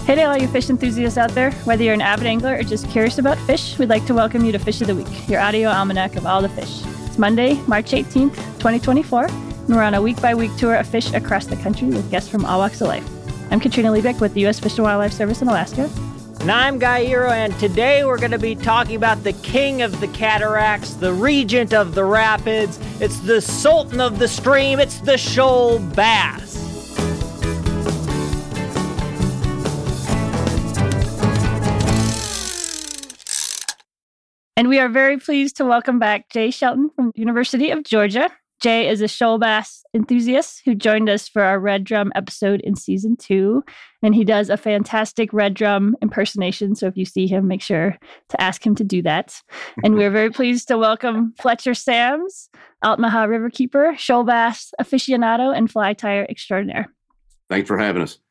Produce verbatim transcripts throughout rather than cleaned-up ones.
Hey to all you fish enthusiasts out there. Whether you're an avid angler or just curious about fish, we'd like to welcome you to Fish of the Week, your audio almanac of all the fish. It's Monday, March eighteenth, twenty twenty-four, and we're on a week-by-week tour of fish across the country with guests from all walks of life. I'm Katrina Liebeck with the U S Fish and Wildlife Service in Alaska. And I'm Guy Eero, and today we're going to be talking about the king of the cataracts, the regent of the rapids. It's the sultan of the stream. It's the shoal bass. And we are very pleased to welcome back Jay Shelton from the University of Georgia. Jay is a shoal bass enthusiast who joined us for our Red Drum episode in season two. And he does a fantastic Red Drum impersonation. So if you see him, make sure to ask him to do that. And we're very pleased to welcome Fletcher Sams, Altamaha Riverkeeper, shoal bass aficionado, and fly tire extraordinaire. Thanks for having us.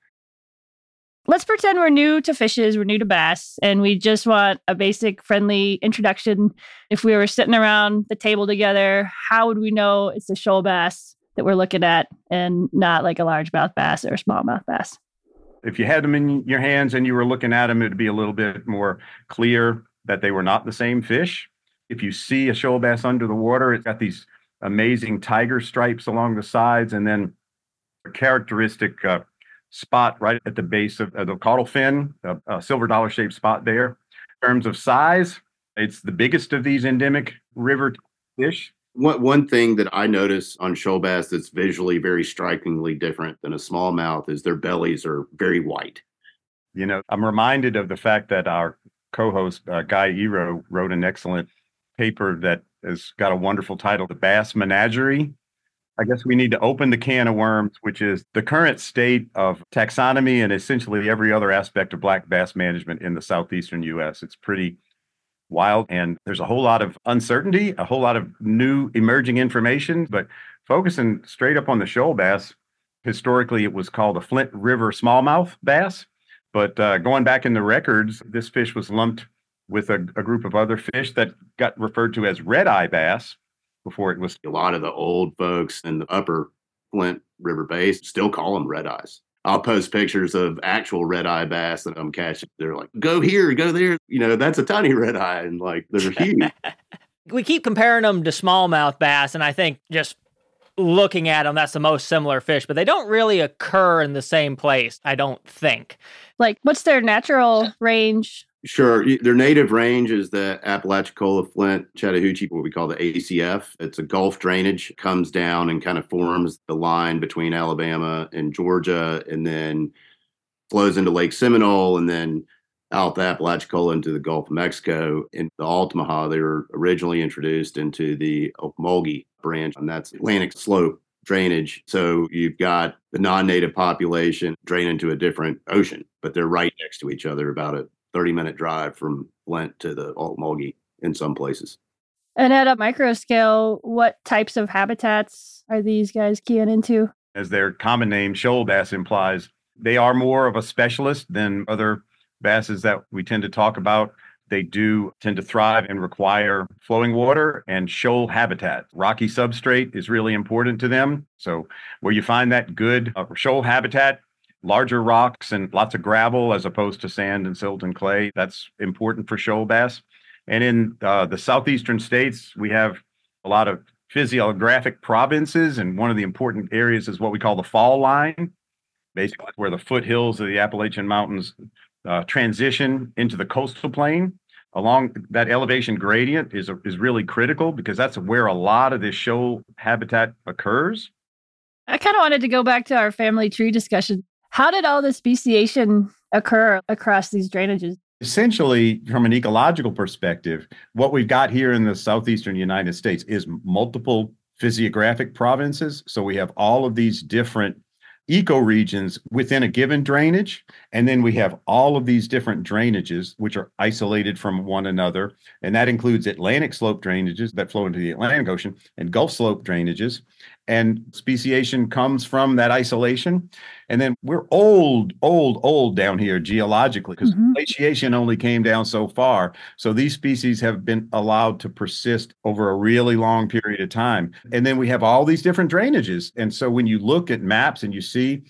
Let's pretend we're new to fishes, we're new to bass, and we just want a basic, friendly introduction. If we were sitting around the table together, how would we know it's a shoal bass that we're looking at and not like a largemouth bass or a smallmouth bass? If you had them in your hands and you were looking at them, it'd be a little bit more clear that they were not the same fish. If you see a shoal bass under the water, it's got these amazing tiger stripes along the sides and then a characteristic uh, spot right at the base of, of the caudal fin, a, a silver dollar shaped spot there. In terms of size, it's the biggest of these endemic river fish. One, one thing that I notice on shoal bass that's visually very strikingly different than a smallmouth is their bellies are very white. You know, I'm reminded of the fact that our co-host, uh, Guy Eero, wrote an excellent paper that has got a wonderful title, The Bass Menagerie. I guess we need to open the can of worms, which is the current state of taxonomy and essentially every other aspect of black bass management in the southeastern U S. It's pretty wild, and there's a whole lot of uncertainty, a whole lot of new emerging information, but focusing straight up on the shoal bass, historically it was called a Flint River smallmouth bass, but uh, going back in the records, this fish was lumped with a, a group of other fish that got referred to as red-eye bass. Before it was a lot of the old folks in the upper Flint River base still call them red eyes. I'll post pictures of actual red eye bass that I'm catching. They're like, go here, go there. You know, that's a tiny red eye. And like, they're huge. We keep comparing them to smallmouth bass. And I think just looking at them, that's the most similar fish, but they don't really occur in the same place, I don't think. Like, what's their natural range? Sure. Their native range is the Apalachicola, Flint, Chattahoochee, what we call the A C F. It's a Gulf drainage, comes down and kind of forms the line between Alabama and Georgia, and then flows into Lake Seminole, and then out the Apalachicola into the Gulf of Mexico. In the Altamaha, they were originally introduced into the Ocmulgee branch, and that's Atlantic slope drainage. So you've got the non-native population drain into a different ocean, but they're right next to each other, about a thirty minute drive from Flint to the Ocmulgee in some places. And at a micro scale, what types of habitats are these guys keying into? As their common name, shoal bass, implies, they are more of a specialist than other basses that we tend to talk about. They do tend to thrive and require flowing water and shoal habitat. Rocky substrate is really important to them. So where you find that good uh, shoal habitat, larger rocks and lots of gravel as opposed to sand and silt and clay, that's important for shoal bass. And in uh, the southeastern states, we have a lot of physiographic provinces, and one of the important areas is what we call the fall line, basically where the foothills of the Appalachian Mountains uh, transition into the coastal plain. Along that elevation gradient is, is really critical because that's where a lot of this shoal habitat occurs. I kind of wanted to go back to our family tree discussion. How did all this speciation occur across these drainages? Essentially, from an ecological perspective, what we've got here in the southeastern United States is multiple physiographic provinces. So we have all of these different ecoregions within a given drainage. And then we have all of these different drainages, which are isolated from one another. And that includes Atlantic slope drainages that flow into the Atlantic Ocean and Gulf slope drainages. And speciation comes from that isolation. And then we're old, old, old down here geologically because mm-hmm. glaciation only came down so far. So these species have been allowed to persist over a really long period of time. And then we have all these different drainages. And so when you look at maps and you see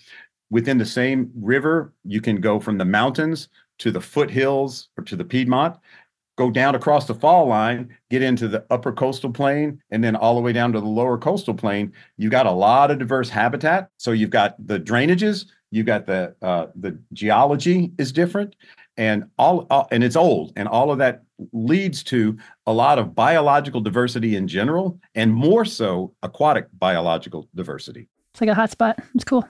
within the same river, you can go from the mountains to the foothills or to the Piedmont, go down across the fall line, get into the upper coastal plain, and then all the way down to the lower coastal plain. You've got a lot of diverse habitat. So you've got the drainages, you've got the uh, the geology is different, and all, all and it's old, and all of that leads to a lot of biological diversity in general, and more so aquatic biological diversity. It's like a hotspot. It's cool.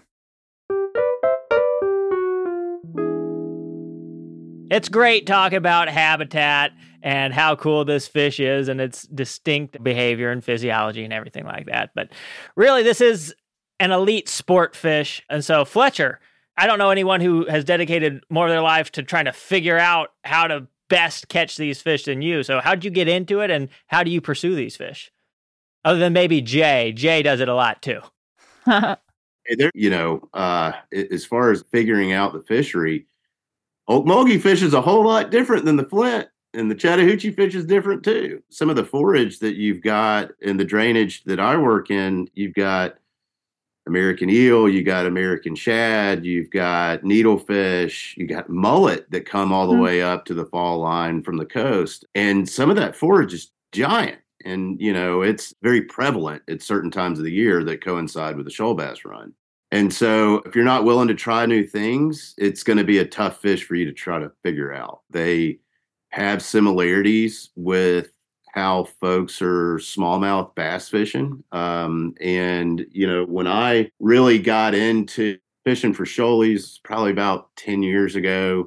It's great talking about habitat and how cool this fish is and its distinct behavior and physiology and everything like that. But really, this is an elite sport fish. And so, Fletcher, I don't know anyone who has dedicated more of their life to trying to figure out how to best catch these fish than you. So how'd you get into it, and how do you pursue these fish? Other than maybe Jay. Jay does it a lot too. There, you know, uh, as far as figuring out the fishery, Okmulgee fish is a whole lot different than the Flint, and the Chattahoochee fish is different too. Some of the forage that you've got in the drainage that I work in, you've got American eel, you got American shad, you've got needlefish, you got mullet that come all the mm-hmm. way up to the fall line from the coast. And some of that forage is giant. And, you know, it's very prevalent at certain times of the year that coincide with the shoal bass run. And so if you're not willing to try new things, it's going to be a tough fish for you to try to figure out. They have similarities with how folks are smallmouth bass fishing. Um, and, you know, when I really got into fishing for shoalies, probably about ten years ago,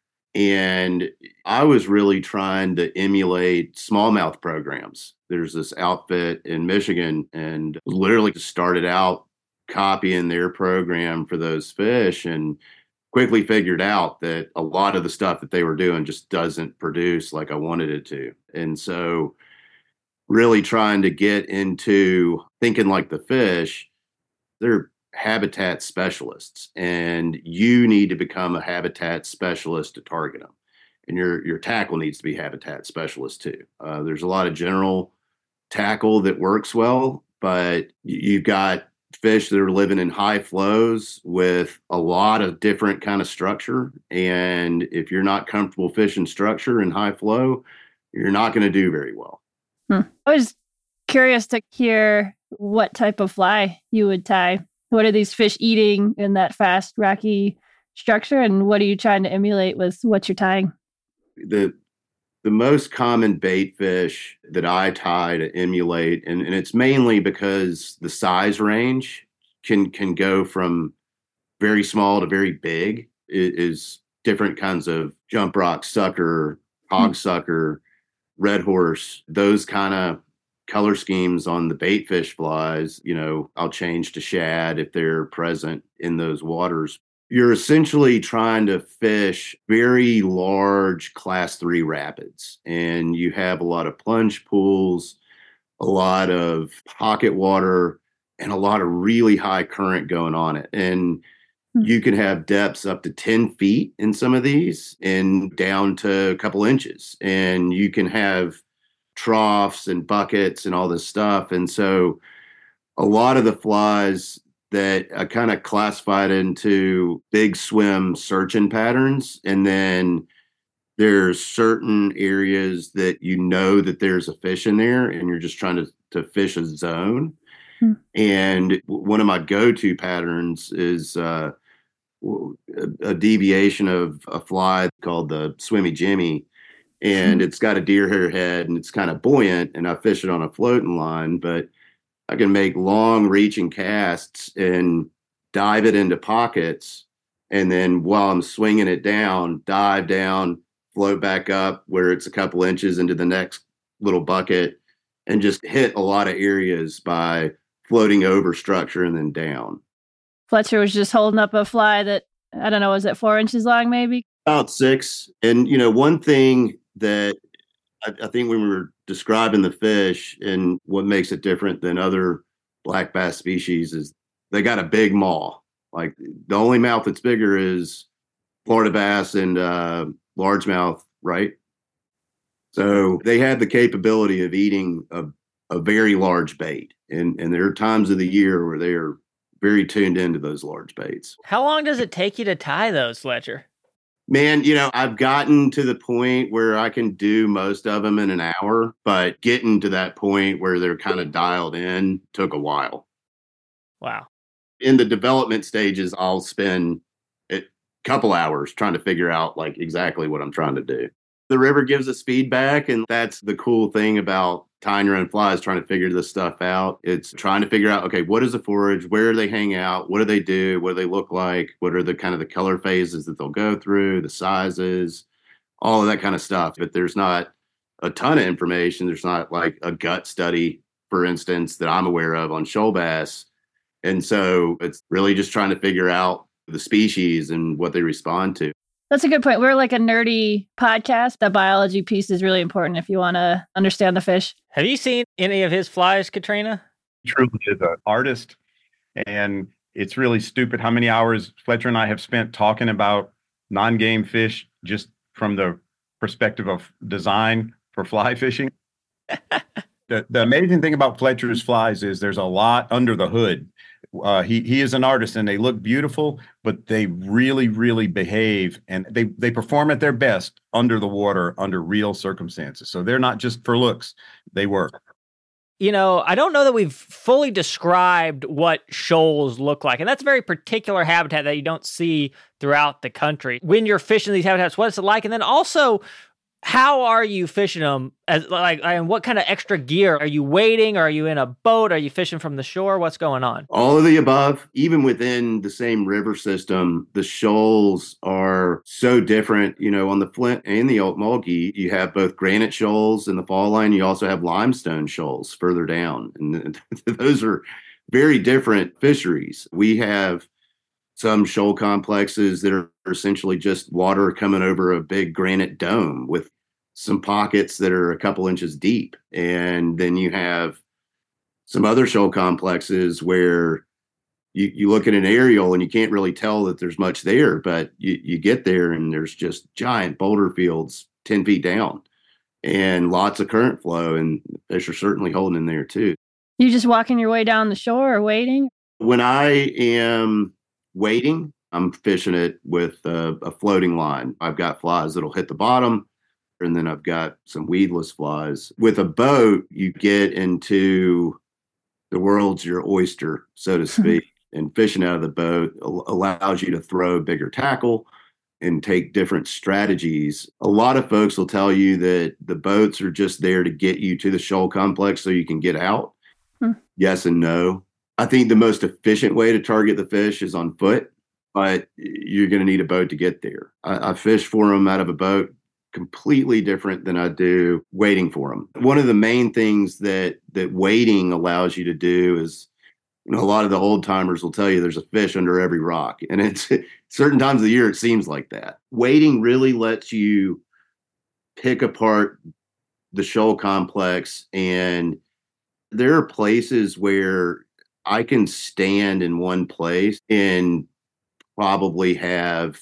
and I was really trying to emulate smallmouth programs. There's this outfit in Michigan, and literally just started out copying their program for those fish, and quickly figured out that a lot of the stuff that they were doing just doesn't produce like I wanted it to. And so really trying to get into thinking like the fish, they're habitat specialists, and you need to become a habitat specialist to target them. And your, your tackle needs to be habitat specialist too. Uh, there's a lot of general tackle that works well, but you've got fish that are living in high flows with a lot of different kind of structure. And if you're not comfortable fishing structure in high flow, you're not going to do very well. Hmm. I was curious to hear what type of fly you would tie. What are these fish eating in that fast, rocky structure? And what are you trying to emulate with what you're tying? The the most common bait fish that I tie to emulate, and, and it's mainly because the size range can can go from very small to very big, it is different kinds of jump rock sucker, hog sucker, red horse, those kind of color schemes on the bait fish flies. You know, I'll change to shad if they're present in those waters. You're essentially trying to fish very large class three rapids, and you have a lot of plunge pools, a lot of pocket water, and a lot of really high current going on it. And you can have depths up to ten feet in some of these and down to a couple inches. And you can have troughs and buckets and all this stuff. And so a lot of the flies that I kind of classified into big swim searching patterns. And then there's certain areas that you know that there's a fish in there, and you're just trying to, to fish a zone. Hmm. And one of my go-to patterns is uh, a, a deviation of a fly called the Swimmy Jimmy. And hmm. it's got a deer hair head, and it's kind of buoyant, and I fish it on a floating line, but I can make long reaching casts and dive it into pockets. And then while I'm swinging it down, dive down, float back up where it's a couple inches into the next little bucket, and just hit a lot of areas by floating over structure and then down. Fletcher was just holding up a fly that, I don't know, was it four inches long maybe? About six. And, you know, one thing that I, I think when we were describing the fish and what makes it different than other black bass species is they got a big maw. Like the only mouth that's bigger is Florida bass and uh, largemouth, right? So they have the capability of eating a, a very large bait. And, and there are times of the year where they are very tuned into those large baits. How long does it take you to tie those, Fletcher? Man, you know, I've gotten to the point where I can do most of them in an hour, but getting to that point where they're kind of dialed in took a while. Wow. In the development stages, I'll spend a couple hours trying to figure out like exactly what I'm trying to do. The river gives us feedback, and that's the cool thing about tying your own flies, trying to figure this stuff out. It's trying to figure out, okay, what is the forage? Where do they hang out? What do they do? What do they look like? What are the kind of the color phases that they'll go through, the sizes, all of that kind of stuff. But there's not a ton of information. There's not like a gut study, for instance, that I'm aware of on shoal bass. And so it's really just trying to figure out the species and what they respond to. That's a good point. We're like a nerdy podcast. The biology piece is really important if you want to understand the fish. Have you seen any of his flies, Katrina? He truly is an artist. And it's really stupid how many hours Fletcher and I have spent talking about non-game fish just from the perspective of design for fly fishing. the, the amazing thing about Fletcher's flies is there's a lot under the hood. Uh, he he is an artist, and they look beautiful, but they really, really behave, and they they perform at their best under the water, under real circumstances. So they're not just for looks; they work. You know, I don't know that we've fully described what shoals look like, and that's a very particular habitat that you don't see throughout the country. When you're fishing these habitats, what is it like? And then also, how are you fishing them? As like, and what kind of extra gear are you wading? Are you in a boat? Are you fishing from the shore? What's going on? All of the above. Even within the same river system, the shoals are so different. You know, on the Flint and the Ocmulgee, you have both granite shoals in the fall line. You also have limestone shoals further down, and those are very different fisheries. We have some shoal complexes that are essentially just water coming over a big granite dome with some pockets that are a couple inches deep. And then you have some other shoal complexes where you, you look at an aerial and you can't really tell that there's much there, but you, you get there and there's just giant boulder fields ten feet down and lots of current flow, and fish are certainly holding in there too. You just walking your way down the shore or wading? When I am wading, I'm fishing it with a, a floating line. I've got flies that'll hit the bottom, and then I've got some weedless flies. With a boat, you get into the world's your oyster, so to speak. And fishing out of the boat allows you to throw bigger tackle and take different strategies. A lot of folks will tell you that the boats are just there to get you to the shoal complex so you can get out. Hmm. Yes and no. I think the most efficient way to target the fish is on foot, but you're going to need a boat to get there. I, I fish for them out of a boat, completely different than I do waiting for them. One of the main things that that waiting allows you to do is, you know, a lot of the old timers will tell you there's a fish under every rock, and it's certain times of the year it seems like that. Waiting really lets you pick apart the shoal complex, and there are places where I can stand in one place and probably have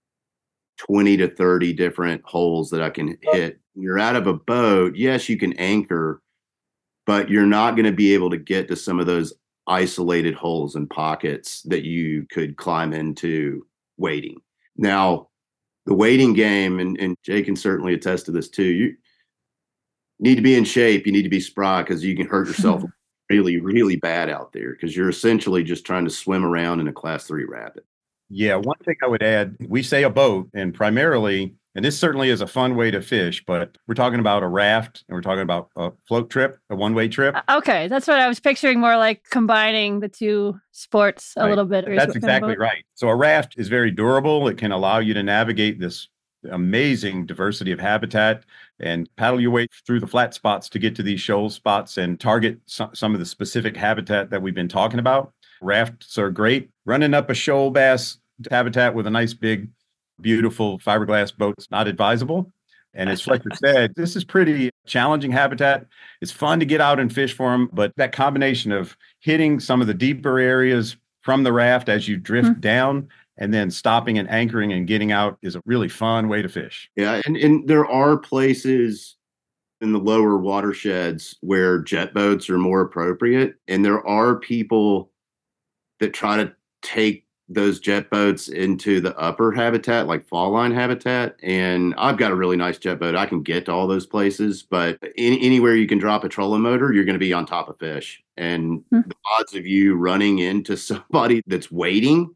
twenty to thirty different holes that I can hit. You're out of a boat. Yes, you can anchor, but you're not going to be able to get to some of those isolated holes and pockets that you could climb into waiting. Now, the waiting game, and, and Jay can certainly attest to this too, you need to be in shape. You need to be spry because you can hurt yourself really, really bad out there because you're essentially just trying to swim around in a class three rapid. Yeah, one thing I would add, we say a boat, and primarily, and this certainly is a fun way to fish, but we're talking about a raft, and we're talking about a float trip, a one-way trip. Okay, that's what I was picturing, more like combining the two sports a right. little bit. That's exactly right. So a raft is very durable. It can allow you to navigate this amazing diversity of habitat and paddle your way through the flat spots to get to these shoal spots and target some, some of the specific habitat that we've been talking about. Rafts are great. Running up a shoal bass habitat with a nice big, beautiful fiberglass boat is not advisable. And as Fletcher said, this is pretty challenging habitat. It's fun to get out and fish for them, but that combination of hitting some of the deeper areas from the raft as you drift mm-hmm. down and then stopping and anchoring and getting out is a really fun way to fish. Yeah, and, and there are places in the lower watersheds where jet boats are more appropriate. And there are people that try to take those jet boats into the upper habitat, like fall line habitat. And I've got a really nice jet boat. I can get to all those places, but any, anywhere you can drop a trolling motor, you're going to be on top of fish. And hmm. the odds of you running into somebody that's waiting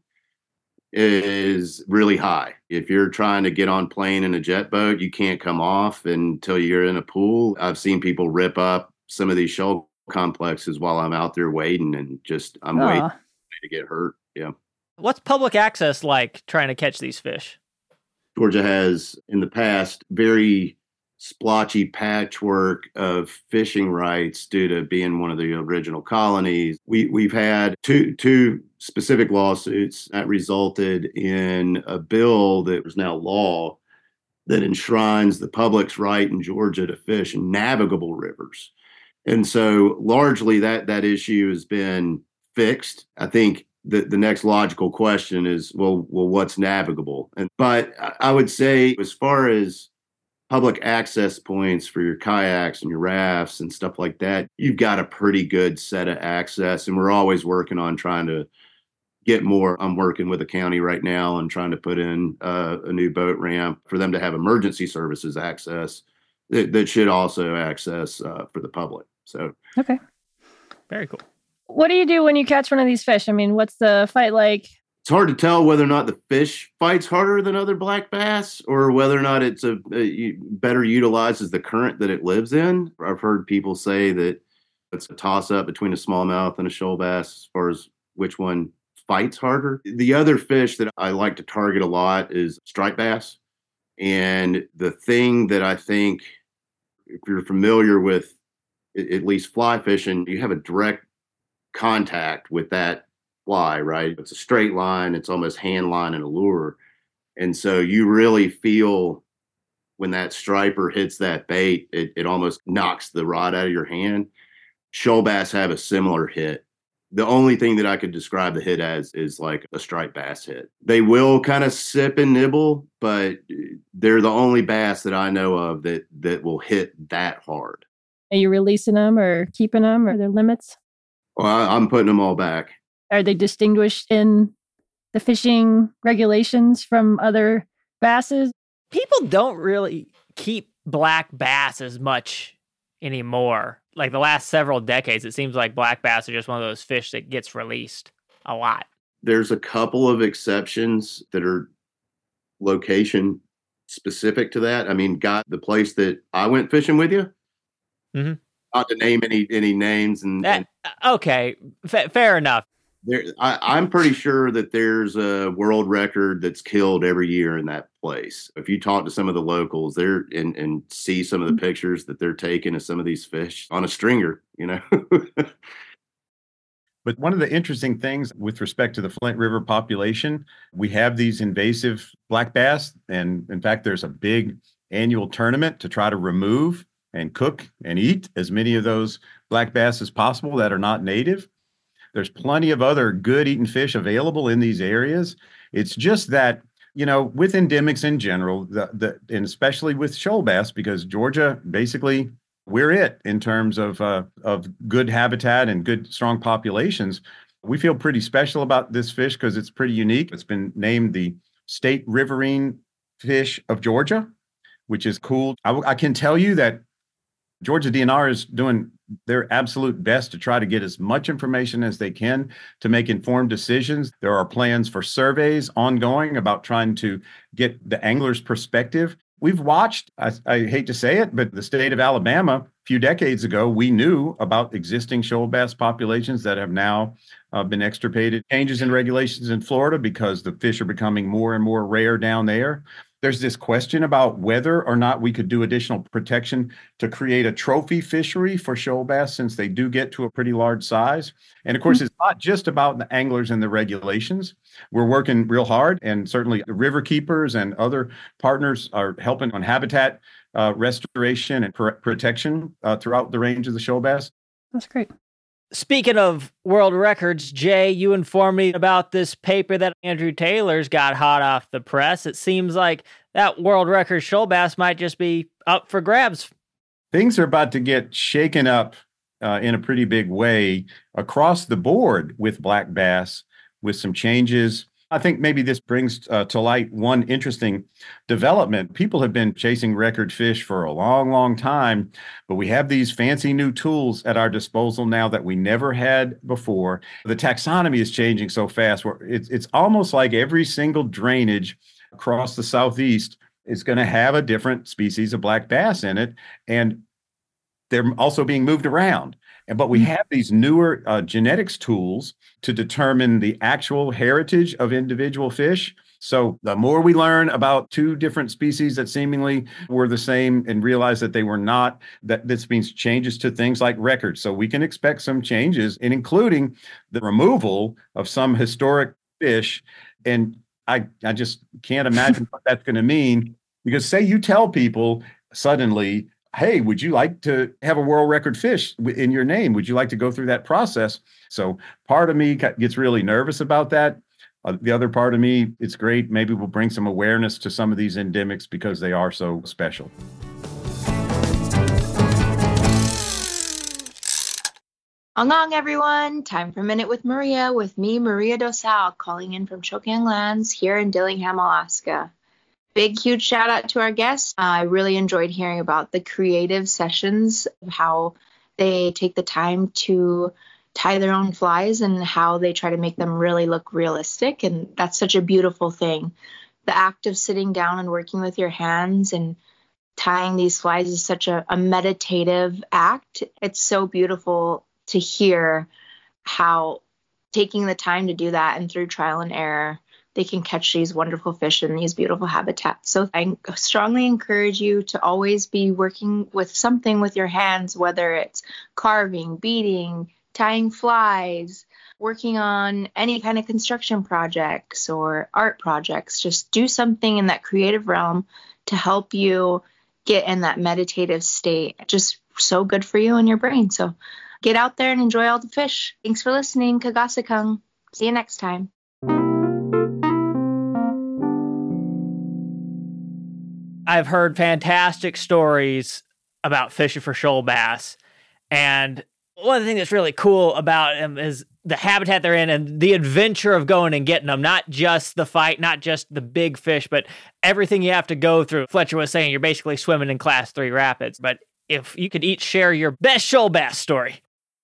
is really high. If you're trying to get on plane in a jet boat, you can't come off until you're in a pool. I've seen people rip up some of these shoal complexes while I'm out there waiting, and just I'm Aww. waiting to get hurt. Yeah. What's public access like trying to catch these fish? Georgia has, in the past, very splotchy patchwork of fishing rights due to being one of the original colonies. We, we've had two, two specific lawsuits that resulted in a bill that is now law that enshrines the public's right in Georgia to fish in navigable rivers. And so largely that, that issue has been fixed. I think The, the next logical question is, well, well, what's navigable? And but I would say, as far as public access points for your kayaks and your rafts and stuff like that, you've got a pretty good set of access. And we're always working on trying to get more. I'm working with the county right now and trying to put in uh, a new boat ramp for them to have emergency services access that, that should also access uh, for the public. So, okay, very cool. What do you do when you catch one of these fish? I mean, what's the fight like? It's hard to tell whether or not the fish fights harder than other black bass, or whether or not it's a, a better utilizes the current that it lives in. I've heard people say that it's a toss up between a smallmouth and a shoal bass as far as which one fights harder. The other fish that I like to target a lot is striped bass. And the thing that I think, if you're familiar with at least fly fishing, you have a direct contact with that fly, right? It's a straight line. It's almost hand line and a lure. And so you really feel when that striper hits that bait, it, it almost knocks the rod out of your hand. Shoal bass have a similar hit. The only thing that I could describe the hit as is like a striped bass hit. They will kind of sip and nibble, but they're the only bass that I know of that that will hit that hard. Are you releasing them or keeping them? Are there limits? Well, I, I'm putting them all back. Are they distinguished in the fishing regulations from other basses? People don't really keep black bass as much anymore. Like the last several decades, it seems like black bass are just one of those fish that gets released a lot. There's a couple of exceptions that are location specific to that. I mean, got the place that I went fishing with you. Mm-hmm. Not to name any any names, and, that, and okay, F- fair enough. There, I, I'm pretty sure that there's a world record that's killed every year in that place. If you talk to some of the locals there and and see some of the pictures that they're taking of some of these fish on a stringer, you know. But one of the interesting things with respect to the Flint River population, we have these invasive black bass, and in fact, there's a big annual tournament to try to remove and cook and eat as many of those black bass as possible that are not native. There's plenty of other good eating fish available in these areas. It's just that, you know, with endemics in general, the, the and especially with shoal bass, because Georgia, basically, we're it in terms of uh, of good habitat and good, strong populations. We feel pretty special about this fish because it's pretty unique. It's been named the state riverine fish of Georgia, which is cool. I, I can tell you that Georgia D N R is doing their absolute best to try to get as much information as they can to make informed decisions. There are plans for surveys ongoing about trying to get the angler's perspective. We've watched, I, I hate to say it, but the state of Alabama, a few decades ago, we knew about existing shoal bass populations that have now uh, been extirpated. Changes in regulations in Florida because the fish are becoming more and more rare down there. There's this question about whether or not we could do additional protection to create a trophy fishery for shoal bass, since they do get to a pretty large size. And of course, it's not just about the anglers and the regulations. We're working real hard, and certainly the river keepers and other partners are helping on habitat uh, restoration and pr- protection uh, throughout the range of the shoal bass. That's great. Speaking of world records, Jay, you informed me about this paper that Andrew Taylor's got hot off the press. It seems like that world record shoal bass might just be up for grabs. Things are about to get shaken up uh, in a pretty big way across the board with black bass. with some changes. I think maybe this brings uh, to light one interesting development. People have been chasing record fish for a long, long time, but we have these fancy new tools at our disposal now that we never had before. The taxonomy is changing so fast. Where it's, it's almost like every single drainage across the Southeast is going to have a different species of black bass in it. And they're also being moved around. But we have these newer uh, genetics tools to determine the actual heritage of individual fish. So the more we learn about two different species that seemingly were the same and realize that they were not, that this means changes to things like records. So we can expect some changes, and including the removal of some historic fish. And I, I just can't imagine what that's going to mean, because say you tell people suddenly, hey, would you like to have a world record fish in your name? Would you like to go through that process? So part of me gets really nervous about that. Uh, the other part of me, it's great. Maybe we'll bring some awareness to some of these endemics because they are so special. Along, everyone. Time for Minute with Maria, with me, Maria Dosal, calling in from Choking Lands here in Dillingham, Alaska. Big, huge shout out to our guests. Uh, I really enjoyed hearing about the creative sessions of how they take the time to tie their own flies and how they try to make them really look realistic. And that's such a beautiful thing. The act of sitting down and working with your hands and tying these flies is such a, a meditative act. It's so beautiful to hear how taking the time to do that and through trial and error, they can catch these wonderful fish in these beautiful habitats. So I strongly encourage you to always be working with something with your hands, whether it's carving, beading, tying flies, working on any kind of construction projects or art projects. Just do something in that creative realm to help you get in that meditative state. Just so good for you and your brain. So get out there and enjoy all the fish. Thanks for listening. Kagasakung. See you next time. I've heard fantastic stories about fishing for shoal bass. And one of the things that's really cool about them is the habitat they're in and the adventure of going and getting them. Not just the fight, not just the big fish, but everything you have to go through. Fletcher was saying you're basically swimming in class three rapids. But if you could each share your best shoal bass story.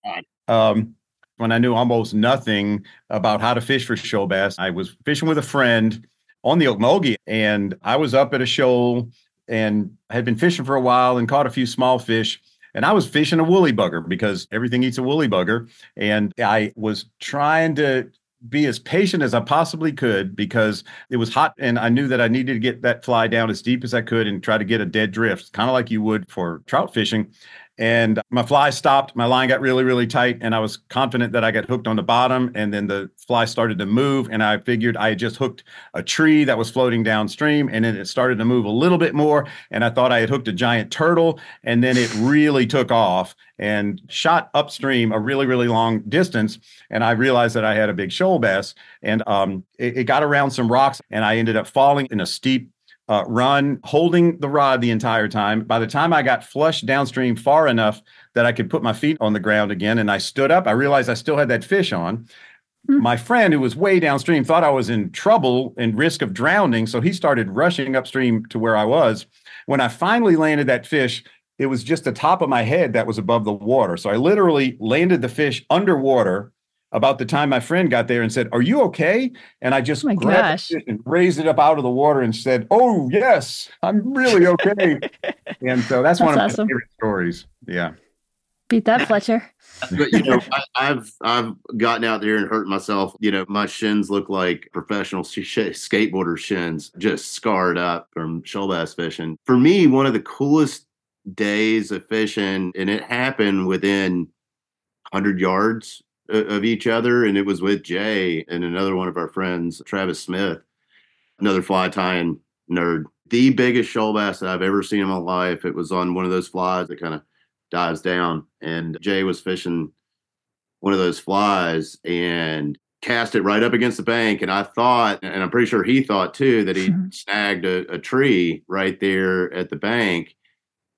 Um, when I knew almost nothing about how to fish for shoal bass, I was fishing with a friend on the Okmulgee, and I was up at a shoal and had been fishing for a while and caught a few small fish. And I was fishing a woolly bugger because everything eats a woolly bugger. And I was trying to be as patient as I possibly could because it was hot and I knew that I needed to get that fly down as deep as I could and try to get a dead drift, kind of like you would for trout fishing. And my fly stopped, my line got really, really tight, and I was confident that I got hooked on the bottom, and then the fly started to move, and I figured I had just hooked a tree that was floating downstream, and then it started to move a little bit more, and I thought I had hooked a giant turtle, and then it really took off and shot upstream a really, really long distance, and I realized that I had a big shoal bass, and um, it, it got around some rocks, and I ended up falling in a steep Uh, run, holding the rod the entire time. By the time I got flushed downstream far enough that I could put my feet on the ground again and I stood up, I realized I still had that fish on. Mm-hmm. My friend, who was way downstream, thought I was in trouble and risk of drowning, so he started rushing upstream to where I was. When I finally landed that fish, it was just the top of my head that was above the water. So I literally landed the fish underwater about the time my friend got there and said, "Are you okay?" And I just oh grabbed the fish and raised it up out of the water and said, "Oh, yes, I'm really okay." And so that's, that's one of awesome. my favorite stories. Yeah. Beat that, Fletcher. But, you know, I, I've I've gotten out there and hurt myself. You know, my shins look like professional sh- skateboarder shins, just scarred up from shoal bass fishing. For me, one of the coolest days of fishing, and it happened within one hundred yards of each other, and it was with Jay and another one of our friends, Travis Smith, another fly tying nerd. The biggest shoal bass that I've ever seen in my life. It was on one of those flies that kind of dives down, and Jay was fishing one of those flies and cast it right up against the bank. And I thought, and I'm pretty sure he thought too, that he snagged a, a tree right there at the bank.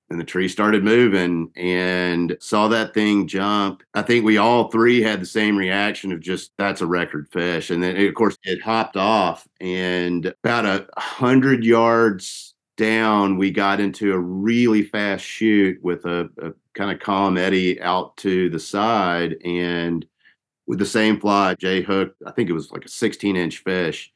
And the tree started moving and saw that thing jump. I think we all three had the same reaction of just, that's a record fish. And then, of course, it hopped off. And about a hundred yards down, we got into a really fast chute with a, a kind of calm eddy out to the side. And with the same fly, Jay hooked, I think it was like a sixteen inch fish.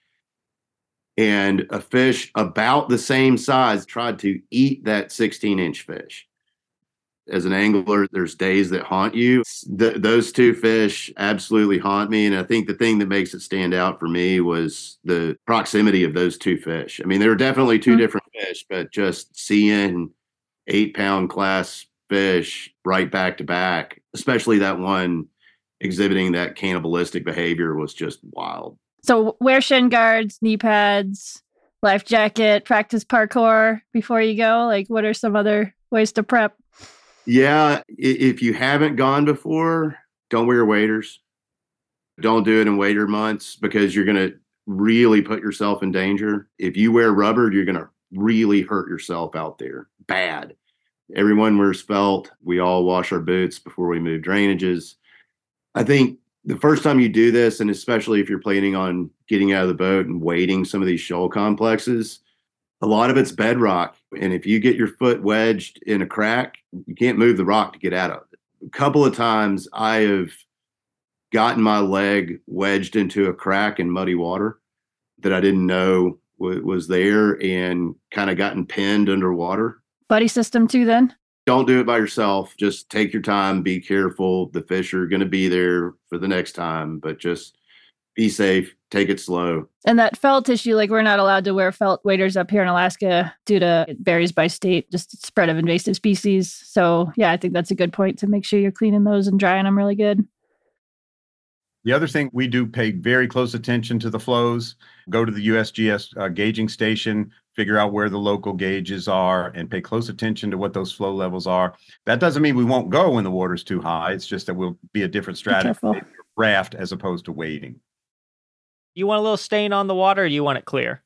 And a fish about the same size tried to eat that sixteen inch fish. As an angler, there's days that haunt you. Th- those two fish absolutely haunt me. And I think the thing that makes it stand out for me was the proximity of those two fish. I mean, they were definitely two mm-hmm. different fish, but just seeing eight pound class fish right back to back, especially that one exhibiting that cannibalistic behavior, was just wild. So wear shin guards, knee pads, life jacket, practice parkour before you go. Like, what are some other ways to prep? Yeah, if you haven't gone before, don't wear waders. Don't do it in wader months because you're going to really put yourself in danger. If you wear rubber, you're going to really hurt yourself out there. Bad. Everyone wears felt. We all wash our boots before we move drainages. I think the first time you do this, and especially if you're planning on getting out of the boat and wading some of these shoal complexes, a lot of it's bedrock. And if you get your foot wedged in a crack, you can't move the rock to get out of it. A couple of times I have gotten my leg wedged into a crack in muddy water that I didn't know w- was there and kind of gotten pinned underwater. Buddy system too, then? Don't do it by yourself. Just take your time. Be careful. The fish are going to be there for the next time, but just be safe. Take it slow. And that felt issue, like we're not allowed to wear felt waders up here in Alaska due to, it varies by state, just spread of invasive species. So yeah, I think that's a good point to make sure you're cleaning those and drying them really good. The other thing, we do pay very close attention to the flows. Go to the U S G S uh, gauging station, figure out where the local gauges are, and pay close attention to what those flow levels are. That doesn't mean we won't go when the water's too high. It's just that we'll be a different strategy, raft as opposed to wading. You want a little stain on the water, or you want it clear?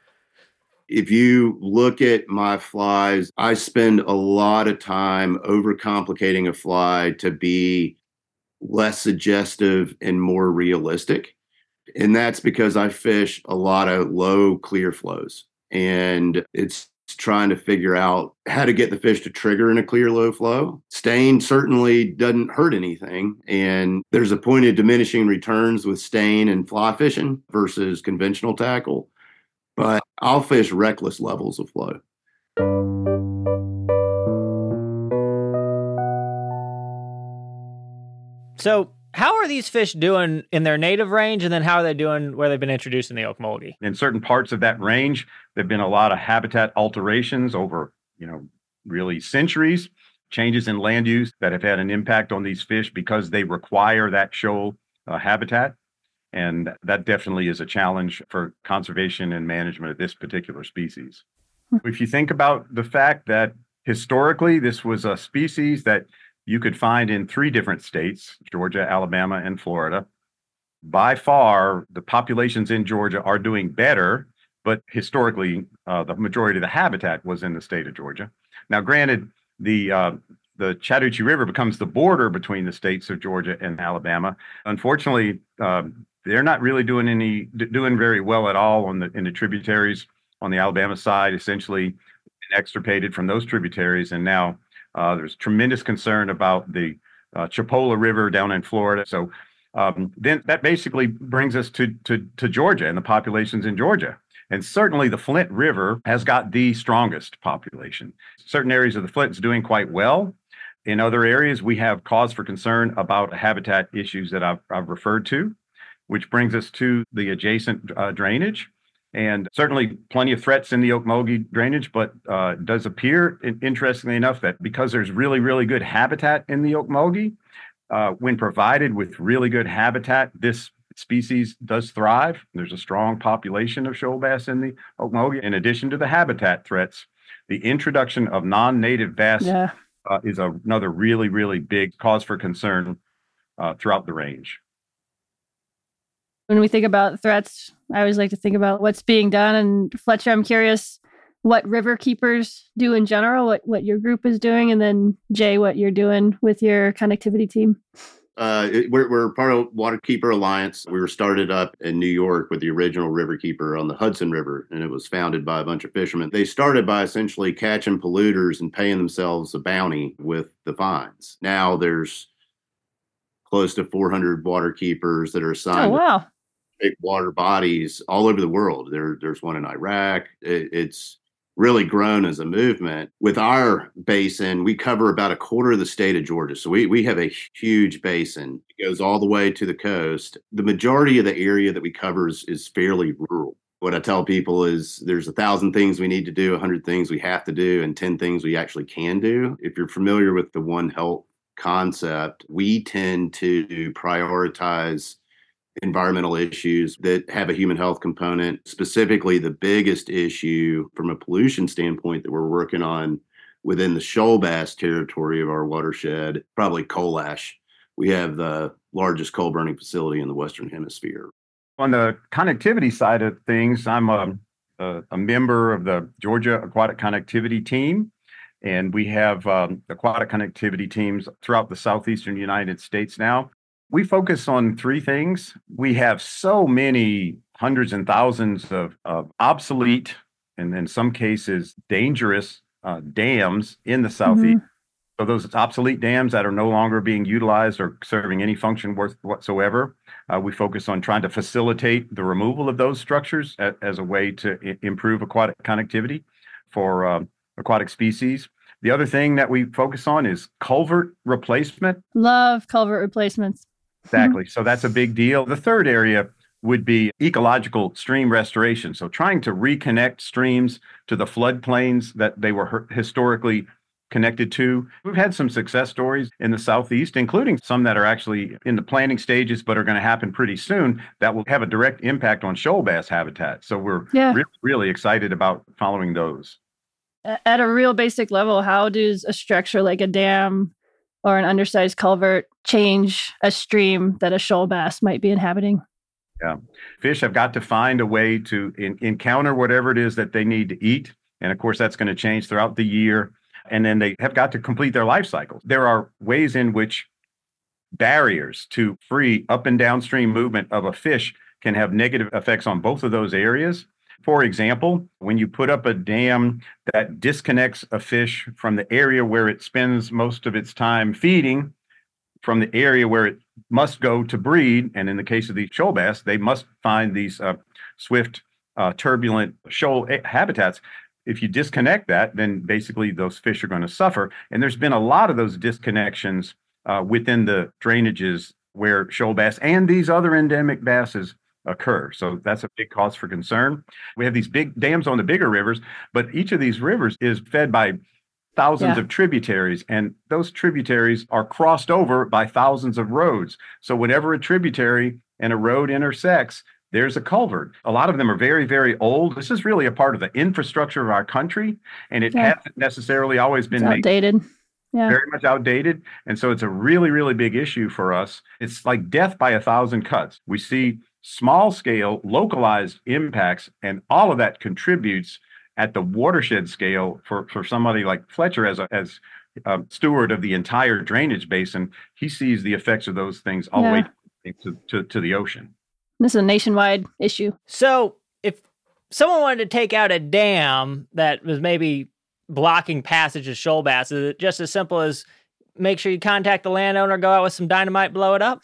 If you look at my flies, I spend a lot of time overcomplicating a fly to be less suggestive and more realistic. And that's because I fish a lot of low clear flows. And it's trying to figure out how to get the fish to trigger in a clear low flow. Stain certainly doesn't hurt anything. And there's a point of diminishing returns with stain and fly fishing versus conventional tackle. But I'll fish reckless levels of flow. So how are these fish doing in their native range, and then how are they doing where they've been introduced in the Okmulgee? In certain parts of that range, there've been a lot of habitat alterations over, you know, really centuries, changes in land use that have had an impact on these fish because they require that shoal uh, habitat. And that definitely is a challenge for conservation and management of this particular species. If you think about the fact that historically this was a species that you could find in three different states, Georgia, Alabama, and Florida. By far, the populations in Georgia are doing better, but historically, uh, the majority of the habitat was in the state of Georgia. Now, granted, the uh, the Chattahoochee River becomes the border between the states of Georgia and Alabama. Unfortunately, um, they're not really doing any doing very well at all on the in the tributaries on the Alabama side. Essentially, extirpated from those tributaries, and now Uh, there's tremendous concern about the uh, Chipola River down in Florida. So um, then that basically brings us to, to, to Georgia and the populations in Georgia. And certainly the Flint River has got the strongest population. Certain areas of the Flint is doing quite well. In other areas, we have cause for concern about habitat issues that I've, I've referred to, which brings us to the adjacent uh, drainage. And certainly plenty of threats in the Okmulgee drainage, but uh, it does appear, interestingly enough, that because there's really, really good habitat in the Okmulgee, uh, when provided with really good habitat, this species does thrive. There's a strong population of shoal bass in the Okmulgee. In addition to the habitat threats, the introduction of non-native bass yeah. uh, is a, another really, really big cause for concern uh, throughout the range. When we think about threats, I always like to think about what's being done. And Fletcher, I'm curious, what river keepers do in general, what, what your group is doing, and then Jay, what you're doing with your connectivity team? Uh, it, we're, we're part of Waterkeeper Alliance. We were started up in New York with the original Riverkeeper on the Hudson River, and it was founded by a bunch of fishermen. They started by essentially catching polluters and paying themselves a bounty with the fines. Now there's close to four hundred waterkeepers that are assigned oh, wow. to big water bodies all over the world. There, there's one in Iraq. It, it's really grown as a movement. With our basin, we cover about a quarter of the state of Georgia. So we, we have a huge basin. It goes all the way to the coast. The majority of the area that we cover is, is fairly rural. What I tell people is there's a thousand things we need to do, a hundred things we have to do, and ten things we actually can do. If you're familiar with the One Health concept, we tend to prioritize environmental issues that have a human health component. Specifically, the biggest issue from a pollution standpoint that we're working on within the shoal bass territory of our watershed, probably coal ash. We have the largest coal burning facility in the Western Hemisphere. On the connectivity side of things, I'm a, a, a member of the Georgia Aquatic Connectivity Team, and we have um, aquatic connectivity teams throughout the southeastern United States now. We focus on three things. We have so many hundreds and thousands of, of obsolete and in some cases dangerous uh, dams in the Southeast. Mm-hmm. So those obsolete dams that are no longer being utilized or serving any function worth whatsoever, uh, we focus on trying to facilitate the removal of those structures as, as a way to I- improve aquatic connectivity for um, aquatic species. The other thing that we focus on is culvert replacement. Love culvert replacements. Exactly. So that's a big deal. The third area would be ecological stream restoration. So trying to reconnect streams to the floodplains that they were historically connected to. We've had some success stories in the Southeast, including some that are actually in the planning stages, but are going to happen pretty soon that will have a direct impact on shoal bass habitat. So we're yeah. really, really excited about following those. At a real basic level, how does a structure like a dam or an undersized culvert change a stream that a shoal bass might be inhabiting? Yeah. Fish have got to find a way to in, encounter whatever it is that they need to eat. And of course, that's going to change throughout the year. And then they have got to complete their life cycles. There are ways in which barriers to free up and downstream movement of a fish can have negative effects on both of those areas. For example, when you put up a dam that disconnects a fish from the area where it spends most of its time feeding, from the area where it must go to breed, and in the case of these shoal bass, they must find these uh, swift, uh, turbulent shoal habitats. If you disconnect that, then basically those fish are going to suffer. And there's been a lot of those disconnections uh, within the drainages where shoal bass and these other endemic basses occur. So that's a big cause for concern. We have these big dams on the bigger rivers, but each of these rivers is fed by thousands yeah. of tributaries, and those tributaries are crossed over by thousands of roads. So whenever a tributary and a road intersects, there's a culvert. A lot of them are very, very old. This is really a part of the infrastructure of our country, and it yeah. hasn't necessarily always been it's outdated. Yeah. Very much outdated. And so it's a really, really big issue for us. It's like death by a thousand cuts. We see small scale, localized impacts, and all of that contributes at the watershed scale for, for somebody like Fletcher as a, as a steward of the entire drainage basin. He sees the effects of those things all yeah. the way to, to, to the ocean. This is a nationwide issue. So if someone wanted to take out a dam that was maybe blocking passage of shoal bass, is it just as simple as make sure you contact the landowner, go out with some dynamite, blow it up?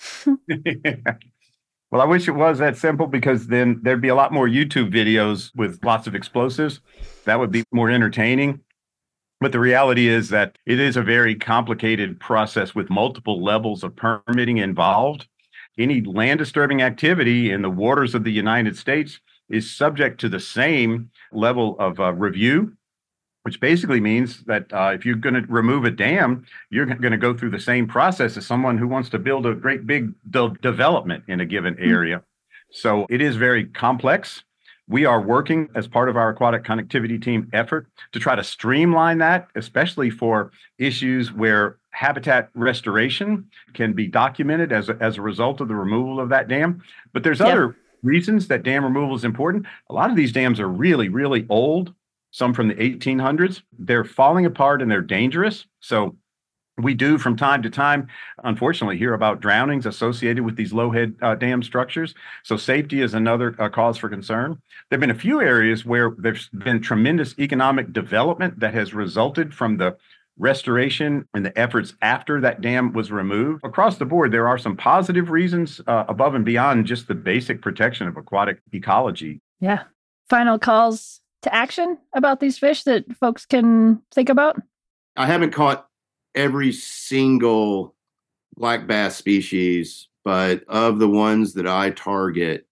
Well, I wish it was that simple, because then there'd be a lot more YouTube videos with lots of explosives. That would be more entertaining. But the reality is that it is a very complicated process with multiple levels of permitting involved. Any land disturbing activity in the waters of the United States is subject to the same level of uh, review, which basically means that uh, if you're going to remove a dam, you're going to go through the same process as someone who wants to build a great big de- development in a given area. Mm-hmm. So it is very complex. We are working as part of our aquatic connectivity team effort to try to streamline that, especially for issues where habitat restoration can be documented as a, as a result of the removal of that dam. But there's yeah. other reasons that dam removal is important. A lot of these dams are really, really old. some from the eighteen hundreds. They're falling apart and they're dangerous. So we do from time to time, unfortunately, hear about drownings associated with these low-head uh, dam structures. So safety is another uh, cause for concern. There have been a few areas where there's been tremendous economic development that has resulted from the restoration and the efforts after that dam was removed. Across the board, there are some positive reasons uh, above and beyond just the basic protection of aquatic ecology. Yeah. Final calls to action about these fish that folks can think about? I haven't caught every single black bass species, but of the ones that I target,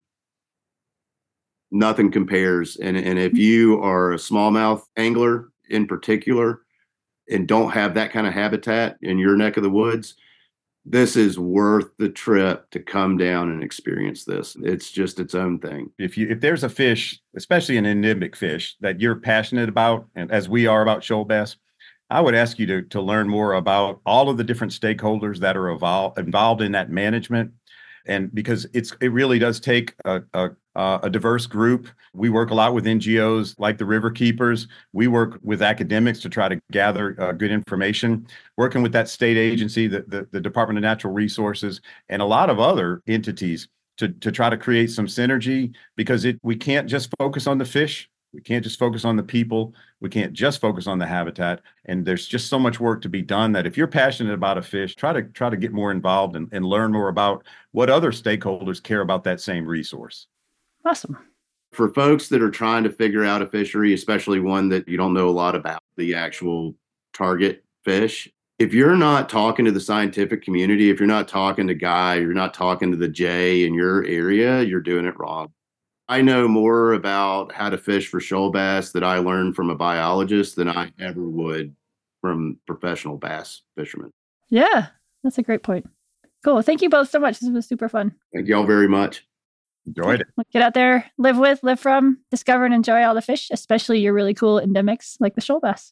nothing compares. And, and if you are a smallmouth angler in particular and don't have that kind of habitat in your neck of the woods, this is worth the trip to come down and experience this. It's just its own thing. If you if there's a fish, especially an endemic fish, that you're passionate about, and as we are about shoal bass, I would ask you to, to learn more about all of the different stakeholders that are evol- involved in that management. And because it's it really does take a, a, a diverse group. We work a lot with N G Os like the River Keepers. We work with academics to try to gather uh, good information, working with that state agency, the, the, the Department of Natural Resources, and a lot of other entities to, to try to create some synergy, because it we can't just focus on the fish. We can't just focus on the people. We can't just focus on the habitat. And there's just so much work to be done that if you're passionate about a fish, try to try to get more involved and, and learn more about what other stakeholders care about that same resource. Awesome. For folks that are trying to figure out a fishery, especially one that you don't know a lot about, the actual target fish, if you're not talking to the scientific community, if you're not talking to Guy, you're not talking to the Jay in your area, you're doing it wrong. I know more about how to fish for shoal bass that I learned from a biologist than I ever would from professional bass fishermen. Yeah, that's a great point. Cool. Thank you both so much. This was super fun. Thank y'all very much. Enjoyed it. Get out there, live with, live from, discover and enjoy all the fish, especially your really cool endemics like the shoal bass.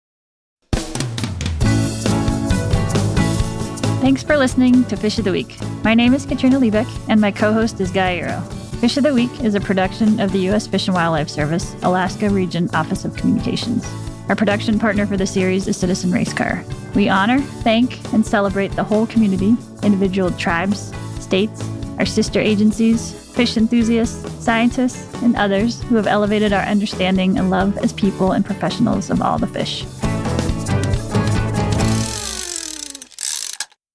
Thanks for listening to Fish of the Week. My name is Katrina Liebeck, and my co-host is Guy Eero. Fish of the Week is a production of the U S Fish and Wildlife Service, Alaska Region Office of Communications. Our production partner for the series is Citizen Racecar. We honor, thank, and celebrate the whole community, individual tribes, states, our sister agencies, fish enthusiasts, scientists, and others who have elevated our understanding and love as people and professionals of all the fish.